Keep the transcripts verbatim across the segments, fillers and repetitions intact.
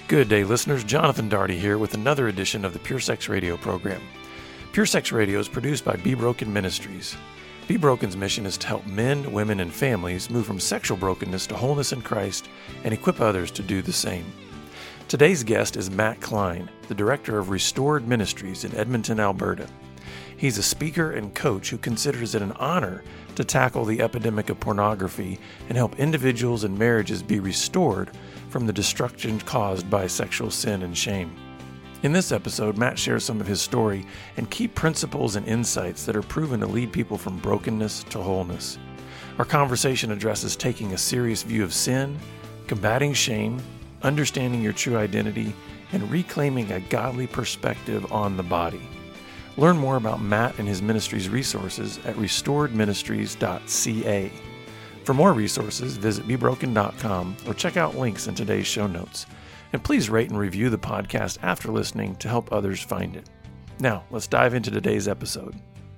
Good day, listeners. Jonathan Daugherty here with another edition of the Pure Sex Radio program. Pure Sex Radio is produced by Be Broken Ministries. Be Broken's mission is to help men, women, and families move from sexual brokenness to wholeness in Christ and equip others to do the same. Today's guest is Matt Klein, the director of Restored Ministries in Edmonton, Alberta. He's a speaker and coach who considers it an honor to tackle the epidemic of pornography and help individuals and marriages be restored from the destruction caused by sexual sin and shame. In this episode, Matt shares some of his story and key principles and insights that are proven to lead people from brokenness to wholeness. Our conversation addresses taking a serious view of sin, combating shame, understanding your true identity, and reclaiming a godly perspective on the body. Learn more about Matt and his ministry's resources at restored ministries dot c a. For more resources, visit be broken dot com or check out links in today's show notes. And please rate and review the podcast after listening to help others find it. Now, let's dive into today's episode.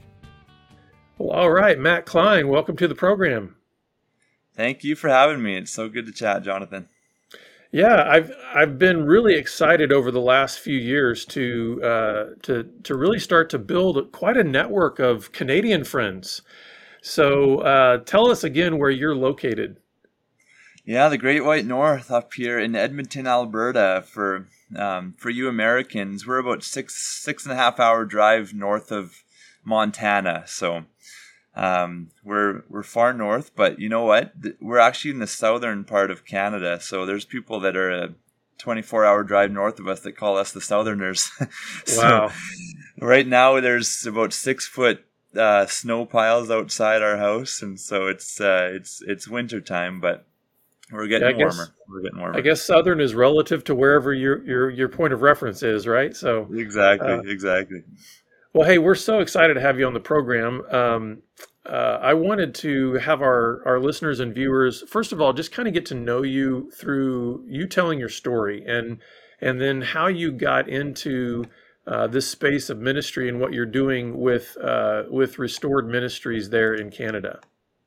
Well, all right, Matt Klein, welcome to the program. Thank you for having me. It's so good to chat, Jonathan. Yeah, I've I've been really excited over the last few years to uh, to to really start to build quite a network of Canadian friends. So uh, tell us again where you're located. Yeah, the Great White North up here in Edmonton, Alberta. For um, for you Americans, we're about six six and a half hour drive north of Montana. So um, we're we're far north, but you know what? We're actually in the southern part of Canada. So there's people that are a twenty-four hour drive north of us that call us the Southerners. So wow! Right now, there's about six foot. Uh, snow piles outside our house, and so it's uh, it's it's winter time, but we're getting yeah, warmer. Guess, we're getting warmer. I guess southern is relative to wherever your your your point of reference is, right? So exactly, uh, exactly. Well, hey, we're so excited to have you on the program. Um, uh, I wanted to have our our listeners and viewers, first of all, just kind of get to know you through you telling your story, and and then how you got into Uh, this space of ministry and what you're doing with uh, with Restored Ministries there in Canada.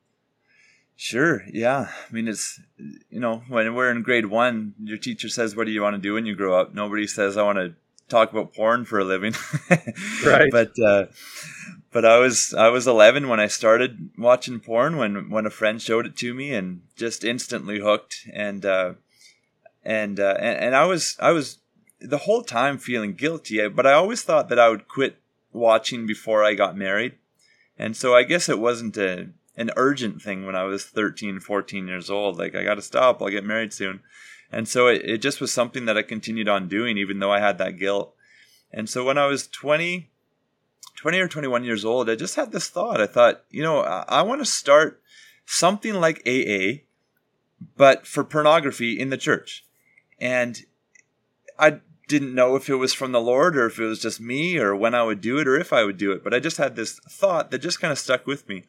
Sure, yeah. I mean, it's, you know, when we're in grade one, your teacher says, what do you want to do when you grow up? Nobody says, I want to talk about porn for a living. Right. But uh, but I was I was eleven when I started watching porn, when, when a friend showed it to me, and just instantly hooked. And uh, and, uh, and and I was I was the whole time feeling guilty, but I always thought that I would quit watching before I got married. And so I guess it wasn't a, an urgent thing when I was thirteen, fourteen years old. Like, I got to stop, I'll get married soon. And so it, it just was something that I continued on doing, even though I had that guilt. And so when I was twenty, twenty or twenty-one years old, I just had this thought. I thought, you know, I, I want to start something like A A, but for pornography in the church. And I didn't know if it was from the Lord or if it was just me or when I would do it or if I would do it. But I just had this thought that just kind of stuck with me.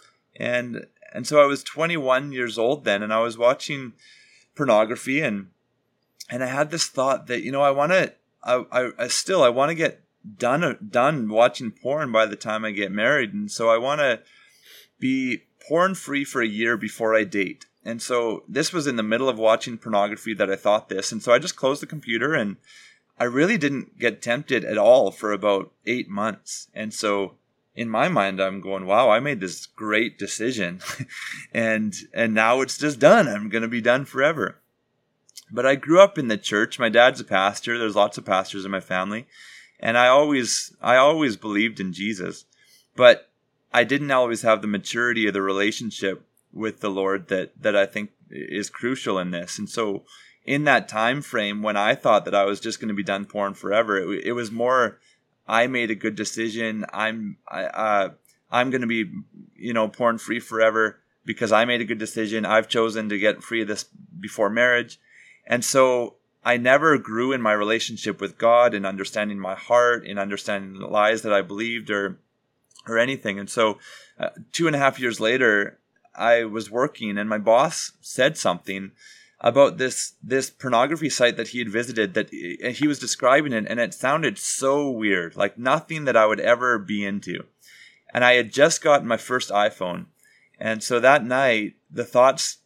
And and so I was twenty-one years old then, and I was watching pornography, and and I had this thought that, you know, I want to, I, I, I still, I want to get done, done watching porn by the time I get married. And so I want to be porn free for a year before I date. And so this was in the middle of watching pornography that I thought this. And so I just closed the computer, and I really didn't get tempted at all for about eight months. And so in my mind, I'm going, wow, I made this great decision. and and now it's just done. I'm going to be done forever. But I grew up in the church. My dad's a pastor. There's lots of pastors in my family. And I always I always believed in Jesus. But I didn't always have the maturity of the relationship with the Lord that that I think is crucial in this. And so in that time frame when I thought that I was just going to be done porn forever, it, it was more, I made a good decision. I'm I, uh, I'm going to be, you know, porn free forever because I made a good decision. I've chosen to get free of this before marriage. And so I never grew in my relationship with God, in understanding my heart, in understanding the lies that I believed or or anything. And so uh, two and a half years later, I was working, and my boss said something about this this pornography site that he had visited, that he was describing it, and it sounded so weird, like nothing that I would ever be into. And I had just gotten my first iPhone. And so that night, the thoughts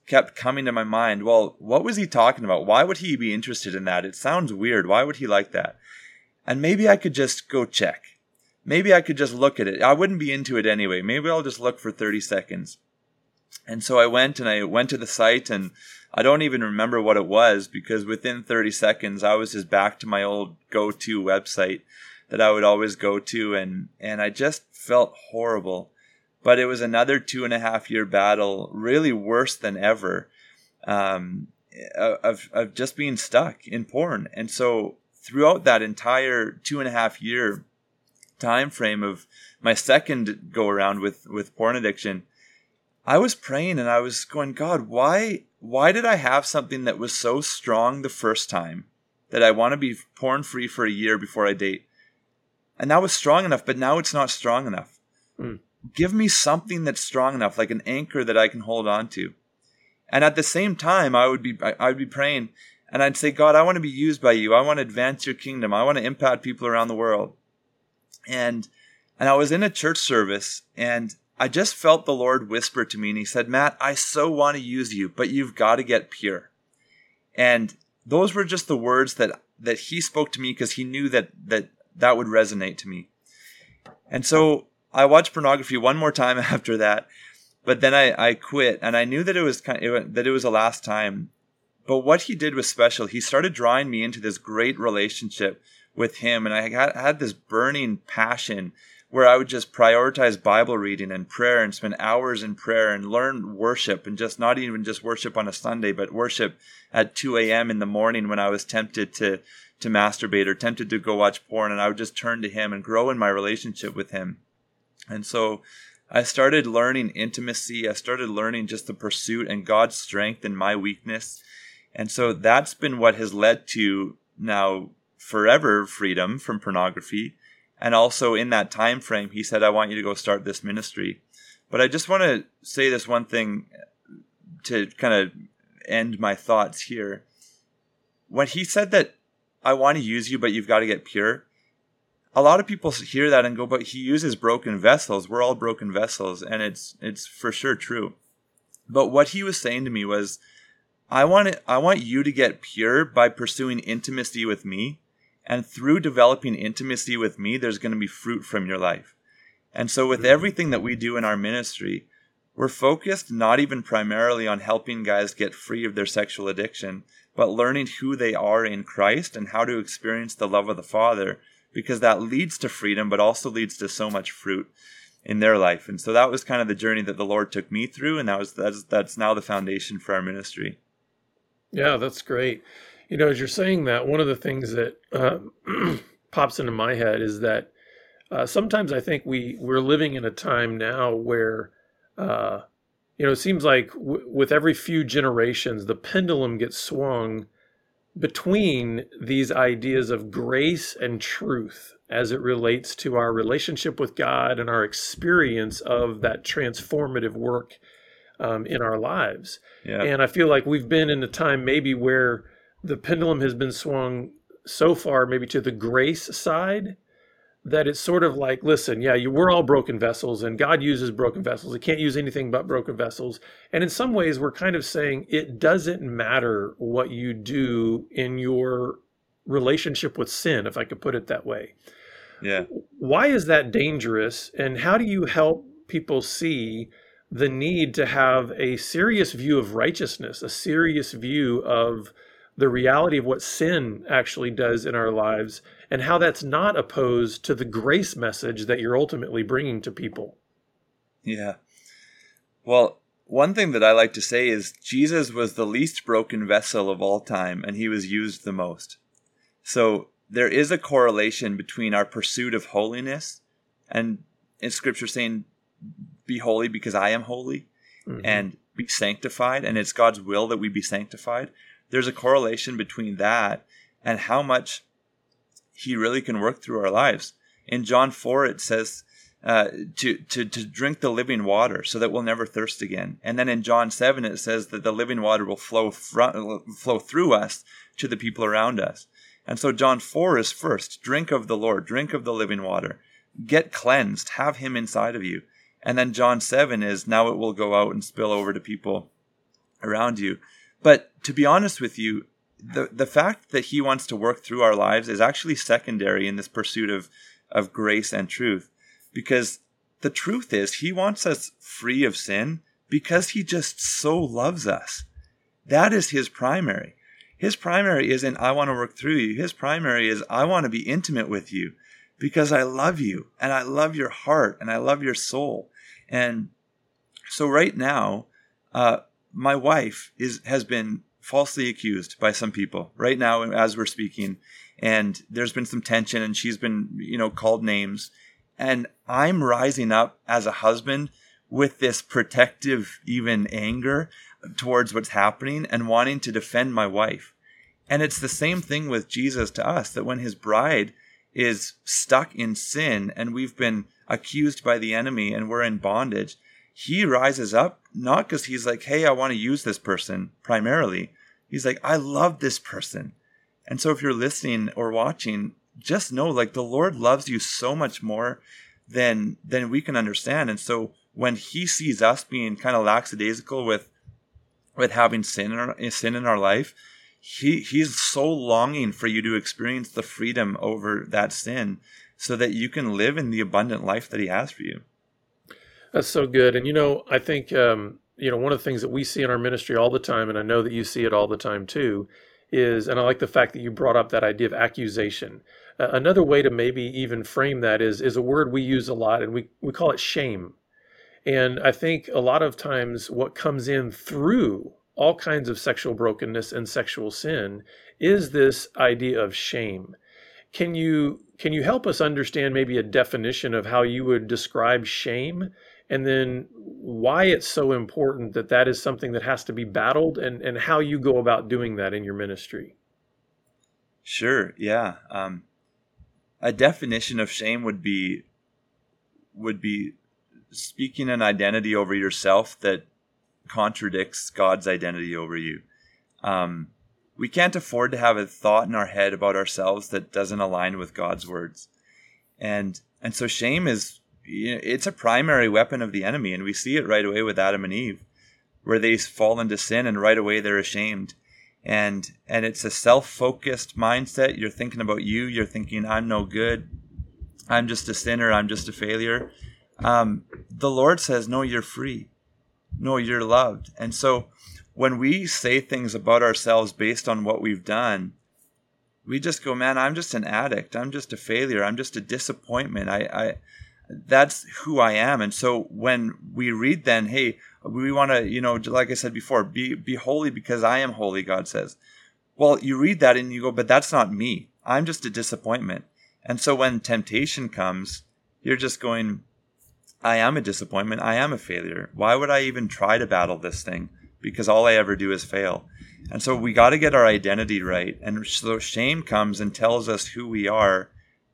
kept coming to my mind, well, what was he talking about? Why would he be interested in that? It sounds weird. Why would he like that? And maybe I could just go check. Maybe I could just look at it. I wouldn't be into it anyway. Maybe I'll just look for thirty seconds. And so I went and I went to the site, and I don't even remember what it was, because within thirty seconds, I was just back to my old go-to website that I would always go to. And, and I just felt horrible. But it was another two and a half year battle, really worse than ever, um, of, of just being stuck in porn. And so throughout that entire two and a half year time frame of my second go around with, with porn addiction, I was praying and I was going, God, why, why did I have something that was so strong the first time that I want to be porn free for a year before I date? And that was strong enough, but now it's not strong enough. Mm. Give me something that's strong enough, like an anchor that I can hold on to. And at the same time, I would be, I would be praying and I'd say, God, I want to be used by you. I want to advance your kingdom. I want to impact people around the world. And, and I was in a church service, and I just felt the Lord whisper to me, and he said, Matt, I so want to use you, but you've got to get pure. And those were just the words that, that he spoke to me, because he knew that, that that would resonate to me. And so I watched pornography one more time after that, but then I, I quit, and I knew that it was kind of, that it was the last time. But what he did was special. He started drawing me into this great relationship with him, and I had, had this burning passion where I would just prioritize Bible reading and prayer and spend hours in prayer and learn worship, and just not even just worship on a Sunday, but worship at two a.m. in the morning when I was tempted to, to masturbate or tempted to go watch porn, and I would just turn to him and grow in my relationship with him. And so I started learning intimacy. I started learning just the pursuit and God's strength in my weakness. And so that's been what has led to now forever freedom from pornography. And also in that time frame, he said, I want you to go start this ministry. But I just want to say this one thing to kind of end my thoughts here. When he said that I want to use you, but you've got to get pure, a lot of people hear that and go, but he uses broken vessels. We're all broken vessels. And it's it's for sure true. But what he was saying to me was, I want it, I want you to get pure by pursuing intimacy with me. And through developing intimacy with me, there's going to be fruit from your life. And so with everything that we do in our ministry, we're focused not even primarily on helping guys get free of their sexual addiction, but learning who they are in Christ and how to experience the love of the Father, because that leads to freedom, but also leads to so much fruit in their life. And so that was kind of the journey that the Lord took me through, and that was that's, that's now the foundation for our ministry. Yeah, that's great. You know, as you're saying that, one of the things that uh, pops into my head is that uh, sometimes I think we, we're living in a time now where, uh, you know, it seems like w- with every few generations, the pendulum gets swung between these ideas of grace and truth as it relates to our relationship with God and our experience of that transformative work um, in our lives. Yeah. And I feel like we've been in a time maybe where the pendulum has been swung so far maybe to the grace side that it's sort of like, listen, yeah, you, we're all broken vessels, and God uses broken vessels. He can't use anything but broken vessels. And in some ways, we're kind of saying it doesn't matter what you do in your relationship with sin, if I could put it that way. Yeah. Why is that dangerous? And how do you help people see the need to have a serious view of righteousness, a serious view of the reality of what sin actually does in our lives, and how that's not opposed to the grace message that you're ultimately bringing to people? Yeah. Well, one thing that I like to say is Jesus was the least broken vessel of all time, and he was used the most. So there is a correlation between our pursuit of holiness and in Scripture saying, be holy because I am holy, mm-hmm. and be sanctified, and it's God's will that we be sanctified. There's a correlation between that and how much he really can work through our lives. In John four, it says uh, to, to, to drink the living water so that we'll never thirst again. And then in John seven, it says that the living water will flow, fr- flow through us to the people around us. And so John four is first, drink of the Lord, drink of the living water, get cleansed, have him inside of you. And then John seven is now it will go out and spill over to people around you. But to be honest with you, the the fact that he wants to work through our lives is actually secondary in this pursuit of, of grace and truth. Because the truth is, he wants us free of sin because he just so loves us. That is his primary. His primary isn't, I want to work through you. His primary is, I want to be intimate with you because I love you and I love your heart and I love your soul. And so right now, uh, my wife is has been falsely accused by some people right now as we're speaking. And there's been some tension and she's been, you know, called names. And I'm rising up as a husband with this protective, even anger towards what's happening and wanting to defend my wife. And it's the same thing with Jesus to us, that when his bride is stuck in sin and we've been accused by the enemy and we're in bondage, he rises up, not because he's like, hey, I want to use this person primarily. He's like, I love this person. And so if you're listening or watching, just know, like, the Lord loves you so much more than than we can understand. And so when he sees us being kind of lackadaisical with with having sin in our, sin in our life, he he's so longing for you to experience the freedom over that sin so that you can live in the abundant life that he has for you. That's so good. And, you know, I think, um, you know, one of the things that we see in our ministry all the time, and I know that you see it all the time too, is, and I like the fact that you brought up that idea of accusation. Uh, another way to maybe even frame that is is a word we use a lot, and we, we call it shame. And I think a lot of times what comes in through all kinds of sexual brokenness and sexual sin is this idea of shame. Can you can you help us understand maybe a definition of how you would describe shame, and then why it's so important that that is something that has to be battled, and, and how you go about doing that in your ministry? Sure, yeah. Um, a definition of shame would be would be speaking an identity over yourself that contradicts God's identity over you. Um, we can't afford to have a thought in our head about ourselves that doesn't align with God's words. And and so shame is, you know, it's a primary weapon of the enemy, and we see it right away with Adam and Eve, where they fall into sin and right away they're ashamed. And and it's a self-focused mindset. You're thinking about you. You're thinking, I'm no good. I'm just a sinner. I'm just a failure. Um, the Lord says, no, you're free. No, you're loved. And so when we say things about ourselves based on what we've done, we just go, man, I'm just an addict. I'm just a failure. I'm just a disappointment. I, I that's who I am. And so when we read then, hey, we want to, you know, like I said before, be be holy because I am holy, God says. Well, you read that and you go, but that's not me. I'm just a disappointment. And so when temptation comes, you're just going, I am a disappointment. I am a failure. Why would I even try to battle this thing? Because all I ever do is fail. And so we got to get our identity right. And so shame comes and tells us who we are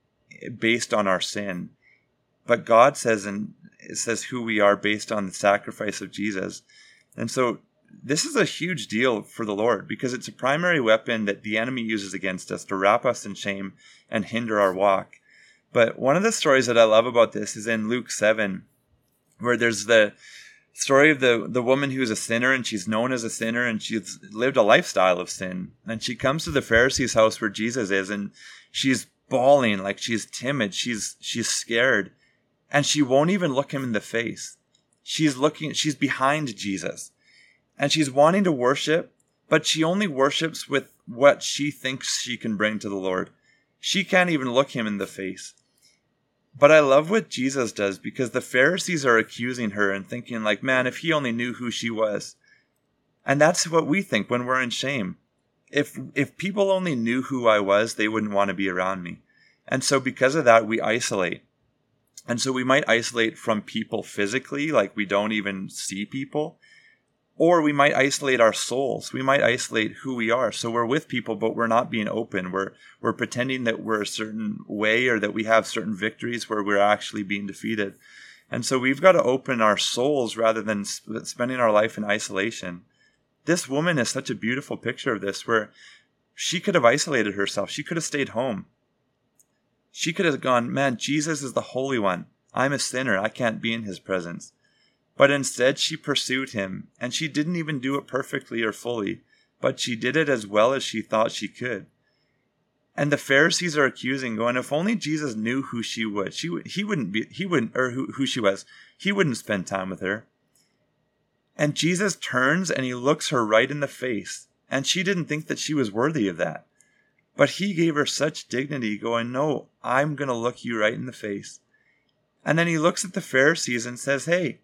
based on our sin. But God says, and it says who we are based on the sacrifice of Jesus. And so this is a huge deal for the Lord, because it's a primary weapon that the enemy uses against us to wrap us in shame and hinder our walk. But one of the stories that I love about this is in Luke seven, where there's the story of the, the woman who's a sinner, and she's known as a sinner, and she's lived a lifestyle of sin. And she comes to the Pharisee's house where Jesus is, and she's bawling, like she's timid, she's she's scared, and she won't even look him in the face. She's looking, she's behind Jesus, and she's wanting to worship, but she only worships with what she thinks she can bring to the Lord. She can't even look him in the face. But I love what Jesus does, because the Pharisees are accusing her and thinking like, man, if he only knew who she was. And that's what we think when we're in shame. If if people only knew who I was, they wouldn't want to be around me. And so because of that, we isolate. And so we might isolate from people physically, like we don't even see people. Or we might isolate our souls. We might isolate who we are. So we're with people, but we're not being open. We're we're pretending that we're a certain way, or that we have certain victories where we're actually being defeated. And so we've got to open our souls rather than sp- spending our life in isolation. This woman is such a beautiful picture of this, where she could have isolated herself. She could have stayed home. She could have gone, man, Jesus is the Holy One. I'm a sinner. I can't be in his presence. But instead she pursued him, and she didn't even do it perfectly or fully, but she did it as well as she thought she could. And the Pharisees are accusing, going, if only Jesus knew who she was, she would, he wouldn't be, he wouldn't, or who, who she was, he wouldn't spend time with her. And Jesus turns and he looks her right in the face, and she didn't think that she was worthy of that. But he gave her such dignity, going, no, I'm going to look you right in the face. And then he looks at the Pharisees and says, hey,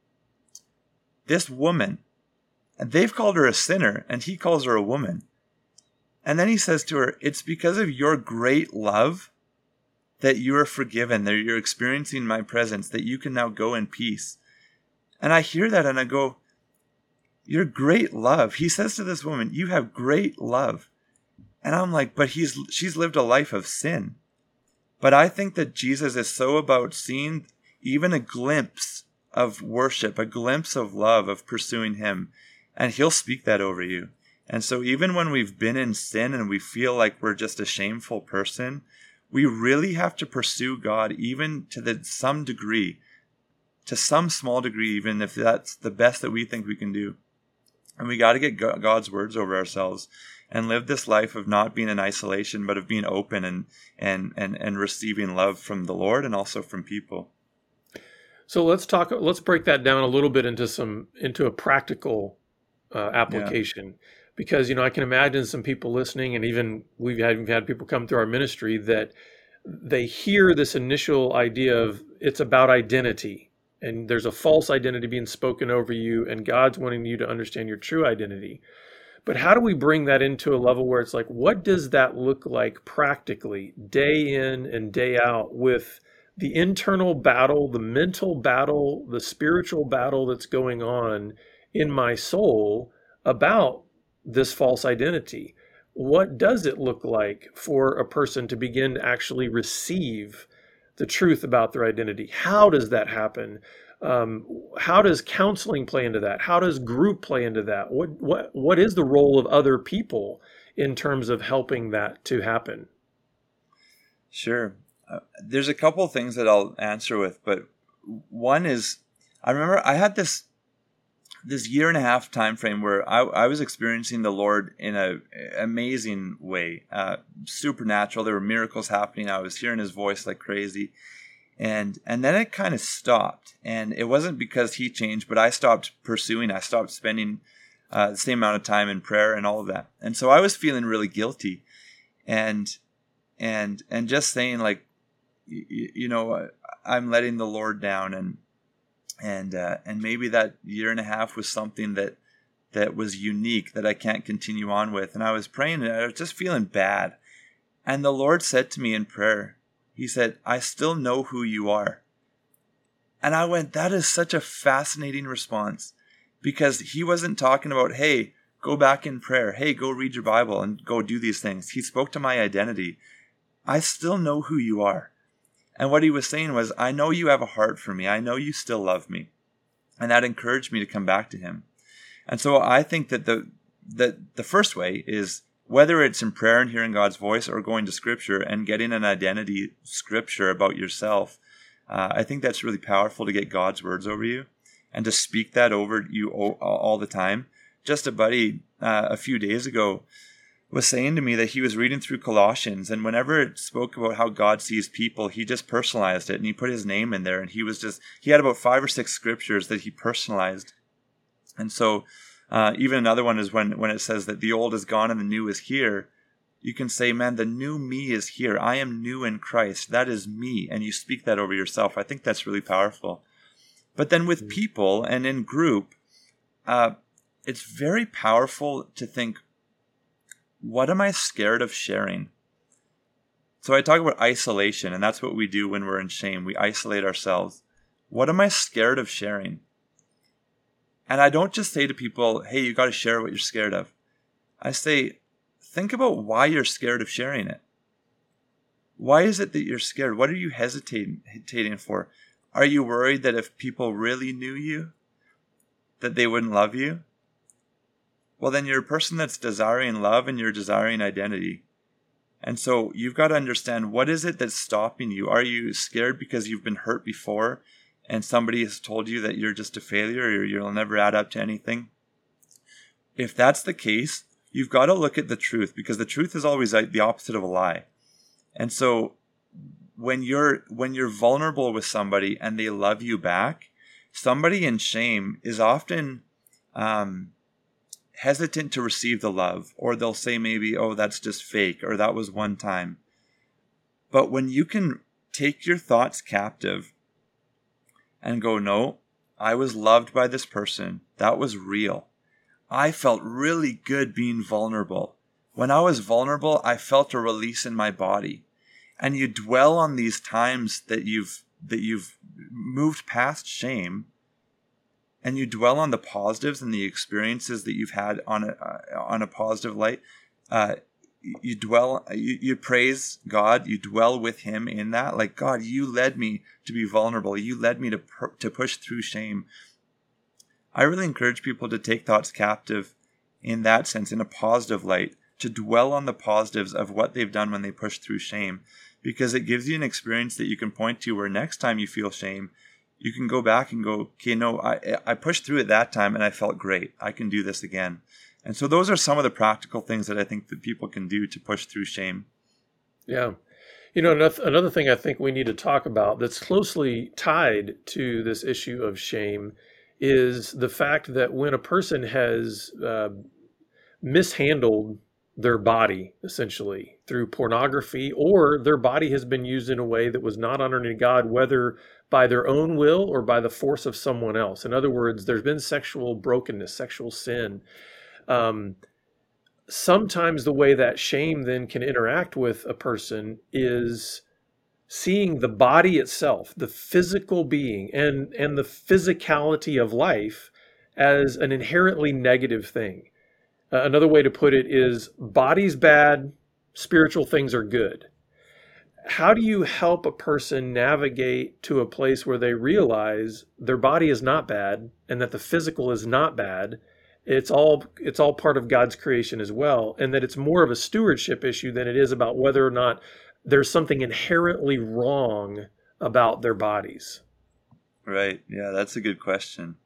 this woman, and they've called her a sinner, and he calls her a woman. And then he says to her, it's because of your great love that you are forgiven, that you're experiencing my presence, that you can now go in peace. And I hear that and I go, your great love. He says to this woman, you have great love. And I'm like, but he's she's lived a life of sin. But I think that Jesus is so about seeing even a glimpse of worship, a glimpse of love, of pursuing him. And he'll speak that over you. And so even when we've been in sin and we feel like we're just a shameful person, we really have to pursue God even to the, some degree, to some small degree, even if that's the best that we think we can do. And we got to get God's words over ourselves and live this life of not being in isolation, but of being open and, and, and, and receiving love from the Lord and also from people. So let's talk, let's break that down a little bit into some, into a practical uh, application. Yeah. Because, you know, I can imagine some people listening, and even we've had, we've had people come through our ministry that they hear this initial idea of it's about identity. And there's a false identity being spoken over you, and God's wanting you to understand your true identity. But how do we bring that into a level where it's like, what does that look like practically, day in and day out, with the internal battle, the mental battle, the spiritual battle that's going on in my soul about this false identity? What does it look like for a person to begin to actually receive the truth about their identity? How does that happen? Um, how does counseling play into that? How does group play into that? What what what is the role of other people in terms of helping that to happen? Sure. Uh, there's a couple of things that I'll answer with, but one is, I remember I had this this year and a half time frame where I, I was experiencing the Lord in a amazing way, uh, supernatural. There were miracles happening. I was hearing his voice like crazy. And and then it kind of stopped. And it wasn't because he changed, but I stopped pursuing. I stopped spending uh, the same amount of time in prayer and all of that. And so I was feeling really guilty. And and and just saying like, you, you know, I'm letting the Lord down. And and uh, and maybe that year and a half was something that that was unique that I can't continue on with. And I was praying and I was just feeling bad. And the Lord said to me in prayer, he said, I still know who you are. And I went, that is such a fascinating response, because he wasn't talking about, hey, go back in prayer. Hey, go read your Bible and go do these things. He spoke to my identity. I still know who you are. And what he was saying was, I know you have a heart for me. I know you still love me. And that encouraged me to come back to him. And so I think that the that the first way is, whether it's in prayer and hearing God's voice or going to Scripture and getting an identity scripture about yourself, uh, I think that's really powerful to get God's words over you and to speak that over you all, all the time. Just a buddy uh, a few days ago was saying to me that he was reading through Colossians, and whenever it spoke about how God sees people, he just personalized it and he put his name in there, and he was just, he had about five or six scriptures that he personalized. And so Uh, even another one is when, when it says that the old is gone and the new is here. You can say, man, the new me is here. I am new in Christ. That is me. And you speak that over yourself. I think that's really powerful. But then with people and in group, uh, it's very powerful to think, what am I scared of sharing? So I talk about isolation, and that's what we do when we're in shame. We isolate ourselves. What am I scared of sharing? And I don't just say to people, hey, you got to share what you're scared of. I say, think about why you're scared of sharing it. Why is it that you're scared? What are you hesitating, hesitating for? Are you worried that if people really knew you, that they wouldn't love you? Well, then you're a person that's desiring love and you're desiring identity. And so you've got to understand, what is it that's stopping you? Are you scared because you've been hurt before and somebody has told you that you're just a failure or you'll never add up to anything, if that's the case, you've got to look at the truth, because the truth is always the opposite of a lie. And so when you're when you're vulnerable with somebody and they love you back, somebody in shame is often um, hesitant to receive the love, or they'll say maybe, oh, that's just fake, or that was one time. But when you can take your thoughts captive and go, no, I was loved by this person. That was real. I felt really good being vulnerable. When I was vulnerable, I felt a release in my body. And you dwell on these times that you've that you've moved past shame, and you dwell on the positives and the experiences that you've had on a uh, on a positive light. Uh, you dwell, you, you praise God. You dwell with Him in that. Like, God, you led me to be vulnerable. You led me to to push through shame. I really encourage people to take thoughts captive in that sense, in a positive light, to dwell on the positives of what they've done when they push through shame, because it gives you an experience that you can point to where next time you feel shame, you can go back and go, okay, no, I, I pushed through it that time and I felt great. I can do this again. And so those are some of the practical things that I think that people can do to push through shame. Yeah. You know, another thing I think we need to talk about that's closely tied to this issue of shame is the fact that when a person has uh, mishandled their body, essentially, through pornography, or their body has been used in a way that was not honoring to God, whether by their own will or by the force of someone else. In other words, there's been sexual brokenness, sexual sin. Um, sometimes the way that shame then can interact with a person is seeing the body itself, the physical being, and, and the physicality of life as an inherently negative thing. Uh, another way to put it is body's bad, spiritual things are good. How do you help a person navigate to a place where they realize their body is not bad and that the physical is not bad? It's all it's all part of God's creation as well, and that it's more of a stewardship issue than it is about whether or not there's something inherently wrong about their bodies. Right. Yeah, that's a good question.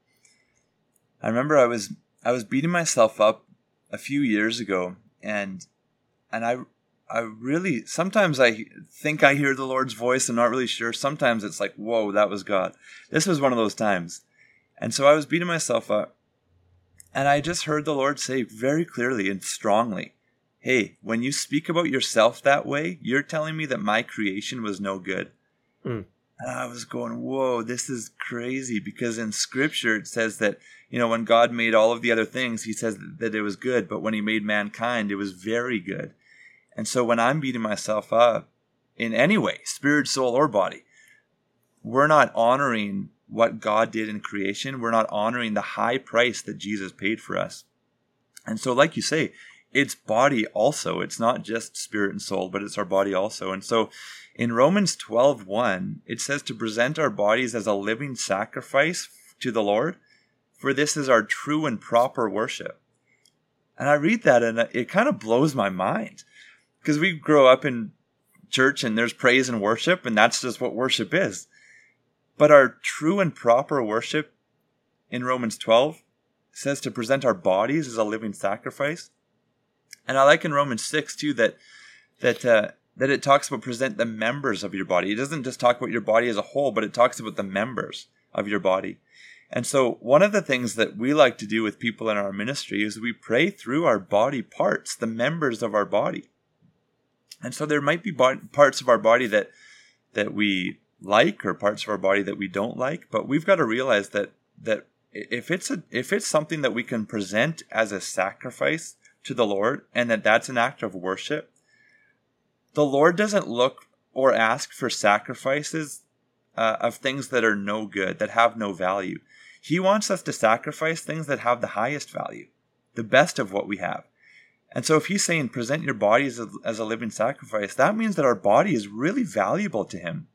I remember I was I was beating myself up a few years ago, and and I I really sometimes I think I hear the Lord's voice. I'm not really sure. Sometimes it's like, whoa, that was God. This was one of those times. And so I was beating myself up, and I just heard the Lord say very clearly and strongly, hey, when you speak about yourself that way, you're telling me that my creation was no good. Mm. And I was going, whoa, this is crazy, because in Scripture it says that, you know, when God made all of the other things, He says that it was good, but when He made mankind, it was very good. And so when I'm beating myself up in any way, spirit, soul, or body, we're not honoring what God did in creation. We're not honoring the high price that Jesus paid for us. And so, like you say, it's body also. It's not just spirit and soul, but it's our body also. And so in Romans twelve one, it says to present our bodies as a living sacrifice to the Lord, for this is our true and proper worship. And I read that and it kind of blows my mind, because we grow up in church and there's praise and worship, and that's just what worship is. But our true and proper worship in Romans twelve says to present our bodies as a living sacrifice. And I like in Romans six too that that uh, that it talks about present the members of your body. It doesn't just talk about your body as a whole, but it talks about the members of your body. And so one of the things that we like to do with people in our ministry is we pray through our body parts, the members of our body. And so there might be parts of our body that that we like, or parts of our body that we don't like, but we've got to realize that that if it's a if it's something that we can present as a sacrifice to the Lord, and that that's an act of worship, the Lord doesn't look or ask for sacrifices uh, of things that are no good, that have no value. He wants us to sacrifice things that have the highest value, the best of what we have. And so if He's saying present your bodies as, as a living sacrifice, that means that our body is really valuable to Him.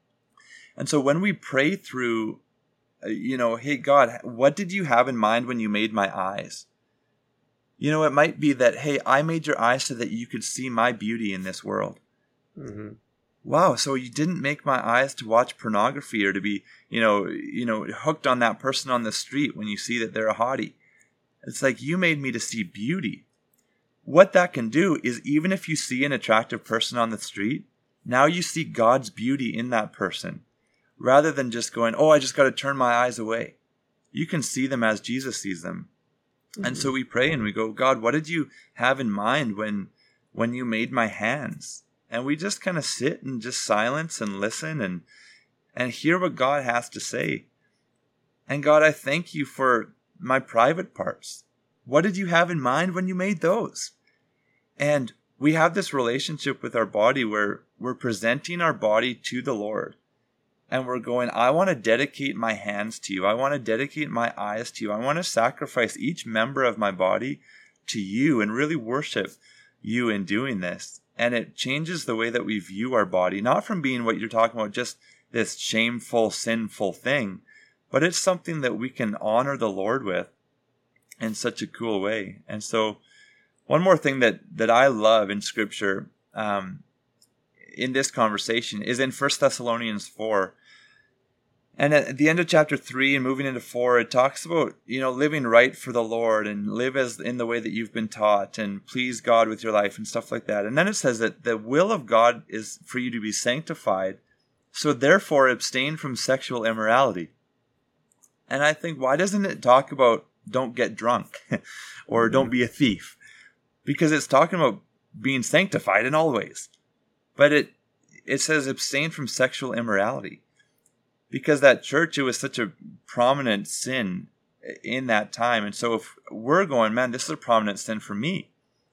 And so when we pray through, uh, you know, hey God, what did you have in mind when you made my eyes? You know, it might be that, hey, I made your eyes so that you could see my beauty in this world. Mm-hmm. wow, so you didn't make my eyes to watch pornography or to be, you know, you know, hooked on that person on the street when you see that they're a hottie. It's like you made me to see beauty. What that can do is even if you see an attractive person on the street, now you see God's beauty in that person rather than just going, oh, I just got to turn my eyes away. You can see them as Jesus sees them. Mm-hmm. And so we pray and we go, God, what did you have in mind when when you made my hands? And we just kind of sit and just silence and listen and and hear what God has to say. And God, I thank you for my private parts. What did you have in mind when you made those? And we have this relationship with our body where we're presenting our body to the Lord. And we're going, I want to dedicate my hands to you. I want to dedicate my eyes to you. I want to sacrifice each member of my body to you and really worship you in doing this. And it changes the way that we view our body, not from being what you're talking about, just this shameful, sinful thing, but it's something that we can honor the Lord with in such a cool way. And so one more thing that, that I love in Scripture um, in this conversation is in First Thessalonians four. And at the end of chapter three and moving into four, it talks about, you know, living right for the Lord and live as in the way that you've been taught and please God with your life and stuff like that. And then it says that the will of God is for you to be sanctified. So therefore abstain from sexual immorality. And I think, why doesn't it talk about don't get drunk or don't be a thief? Because it's talking about being sanctified in all ways. But it it says abstain from sexual immorality. Because that church, it was such a prominent sin in that time. And so if we're going, man, this is a prominent sin for me.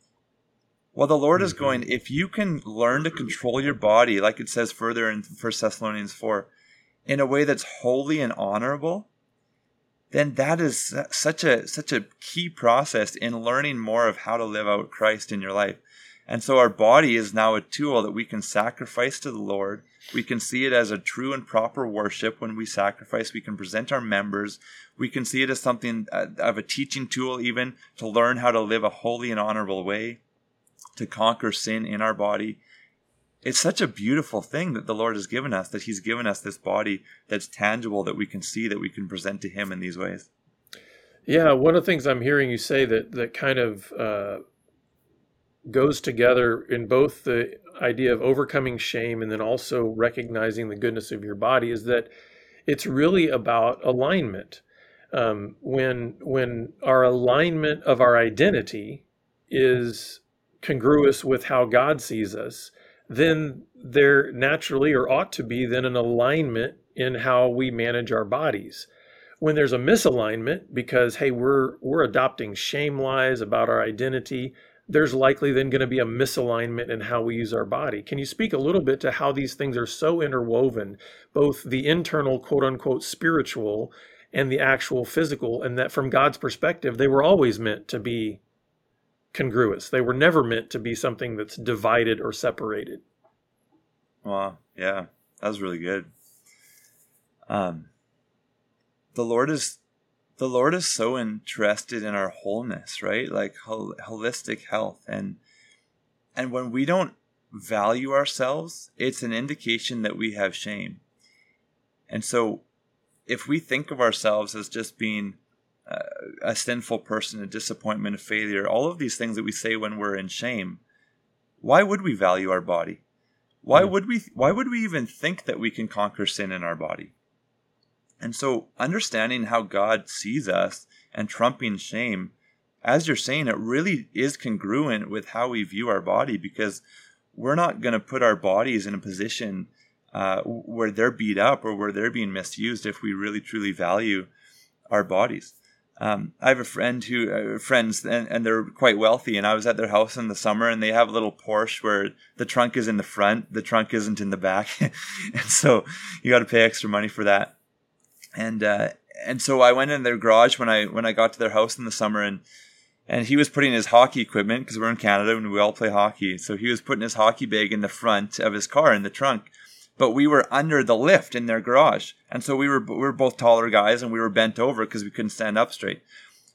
Well, the Lord mm-hmm. is going, if you can learn to control your body, like it says further in First Thessalonians four, in a way that's holy and honorable, then that is such a such a key process in learning more of how to live out Christ in your life. And so our body is now a tool that we can sacrifice to the Lord. We can see it as a true and proper worship when we sacrifice. We can present our members. We can see it as something of a teaching tool even to learn how to live a holy and honorable way, to conquer sin in our body. It's such a beautiful thing that the Lord has given us, that He's given us this body that's tangible, that we can see, that we can present to Him in these ways. Yeah, one of the things I'm hearing you say that that kind of uh, goes together in both the idea of overcoming shame and then also recognizing the goodness of your body is that it's really about alignment. Um, when when our alignment of our identity is congruous with how God sees us, then there naturally or ought to be then an alignment in how we manage our bodies. When there's a misalignment because, hey, we're we're adopting shame lies about our identity, there's likely then going to be a misalignment in how we use our body. Can you speak a little bit to how these things are so interwoven, both the internal, quote unquote, spiritual and the actual physical, and that from God's perspective, they were always meant to be congruous. They were never meant to be something that's divided or separated. Wow. Yeah, that was really good. Um, the Lord is the Lord is so interested in our wholeness, right? Like hol- holistic health, and and when we don't value ourselves, it's an indication that we have shame. And so, if we think of ourselves as just being uh, a sinful person, a disappointment, a failure, all of these things that we say when we're in shame, why would we value our body? Why would we? Why would we even think that we can conquer sin in our body? And so understanding how God sees us and trumping shame, as you're saying, it really is congruent with how we view our body, because we're not going to put our bodies in a position uh, where they're beat up or where they're being misused if we really truly value our bodies. Um, I have a friend who, uh, friends, and, and they're quite wealthy, and I was at their house in the summer, and they have a little Porsche where the trunk is in the front, the trunk isn't in the back. And so you got to pay extra money for that. And, uh, and so I went in their garage when I, when I got to their house in the summer, and, and he was putting his hockey equipment, because we're in Canada and we all play hockey. So he was putting his hockey bag in the front of his car in the trunk, but we were under the lift in their garage. And so we were, we were both taller guys, and we were bent over because we couldn't stand up straight.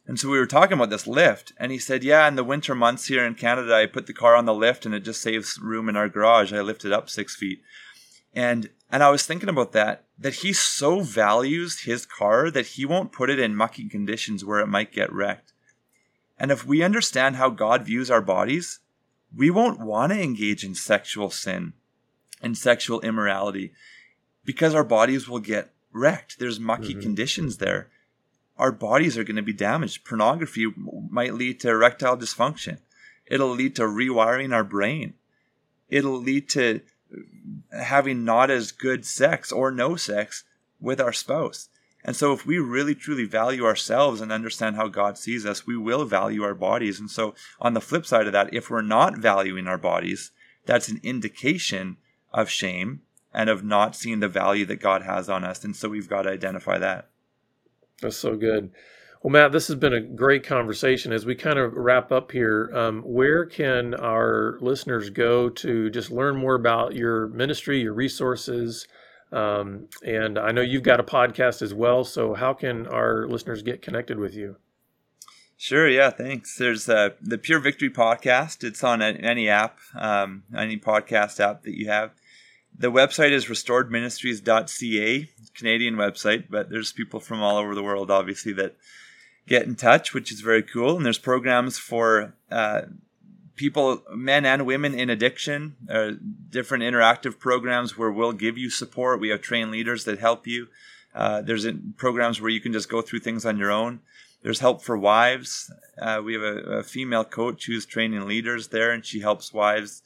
And so we were talking about this lift, and he said, yeah, in the winter months here in Canada, I put the car on the lift and it just saves room in our garage. I lift it up six feet. And and I was thinking about that, that he so values his car that he won't put it in mucky conditions where it might get wrecked. And if we understand how God views our bodies, we won't want to engage in sexual sin and sexual immorality because our bodies will get wrecked. There's mucky mm-hmm. conditions there. Our bodies are going to be damaged. Pornography might lead to erectile dysfunction. It'll lead to rewiring our brain. It'll lead to having not as good sex or no sex with our spouse. And so if we really truly value ourselves and understand how God sees us, we will value our bodies. And so on the flip side of that, if we're not valuing our bodies, that's an indication of shame and of not seeing the value that God has on us. And so we've got to identify that. That's so good. Well, Matt, this has been a great conversation. As we kind of wrap up here, um, where can our listeners go to just learn more about your ministry, your resources? Um, and I know you've got a podcast as well. So how can our listeners get connected with you? Sure. Yeah. Thanks. There's uh, the Pure Victory podcast. It's on any app, um, any podcast app that you have. The website is restored ministries dot c a, Canadian website, but there's people from all over the world, obviously, that get in touch, which is very cool. And there's programs for uh, people, men and women in addiction, uh, different interactive programs where we'll give you support. We have trained leaders that help you. Uh, there's programs where you can just go through things on your own. There's help for wives. Uh, we have a, a female coach who's training leaders there, and she helps wives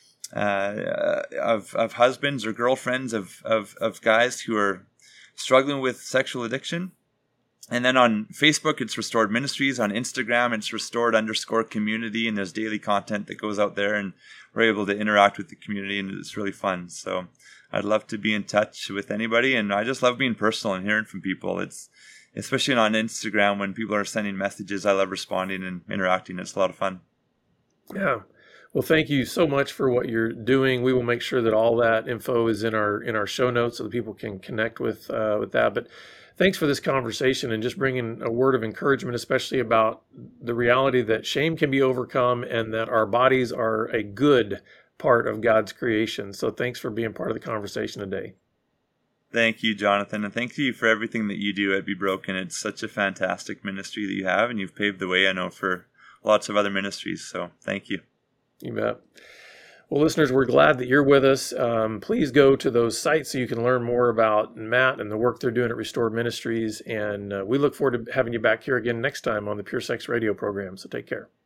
uh, of of husbands or girlfriends of, of, of guys who are struggling with sexual addiction. And then on Facebook, it's Restored Ministries. On Instagram, it's Restored underscore community, and there's daily content that goes out there, and we're able to interact with the community, and it's really fun. So I'd love to be in touch with anybody, and I just love being personal and hearing from people. It's especially on Instagram when people are sending messages. I love responding and interacting. It's a lot of fun. Yeah. Well, thank you so much for what you're doing. We will make sure that all that info is in our in our show notes so that people can connect with uh, with that. But thanks for this conversation and just bringing a word of encouragement, especially about the reality that shame can be overcome and that our bodies are a good part of God's creation. So thanks for being part of the conversation today. Thank you, Jonathan, and thank you for everything that you do at Be Broken. It's such a fantastic ministry that you have, and you've paved the way, I know, for lots of other ministries. So thank you. You bet. Well, listeners, we're glad that you're with us. Um, please go to those sites so you can learn more about Matt and the work they're doing at Restored Ministries. And uh, we look forward to having you back here again next time on the Pure Sex Radio program. So take care.